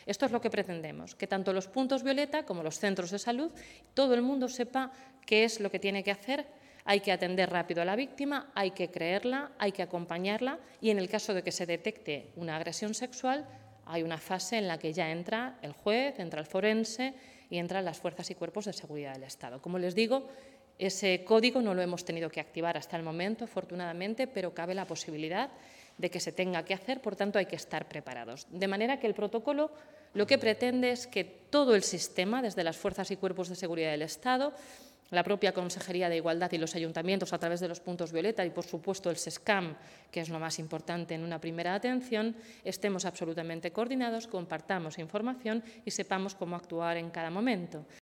Esto es lo que pretendemos, que tanto los puntos violeta como los centros de salud, todo el mundo sepa qué es lo que tiene que hacer. Hay que atender rápido a la víctima, hay que creerla, hay que acompañarla y en el caso de que se detecte una agresión sexual, hay una fase en la que ya entra el juez, entra el forense y entran las fuerzas y cuerpos de seguridad del Estado. Como les digo, ese código no lo hemos tenido que activar hasta el momento, afortunadamente, pero cabe la posibilidad de que se tenga que hacer, por tanto hay que estar preparados. De manera que el protocolo lo que pretende es que todo el sistema, desde las fuerzas y cuerpos de seguridad del Estado, la propia Consejería de Igualdad y los ayuntamientos a través de los puntos violeta y, por supuesto, el SESCAM, que es lo más importante en una primera atención, estemos absolutamente coordinados, compartamos información y sepamos cómo actuar en cada momento.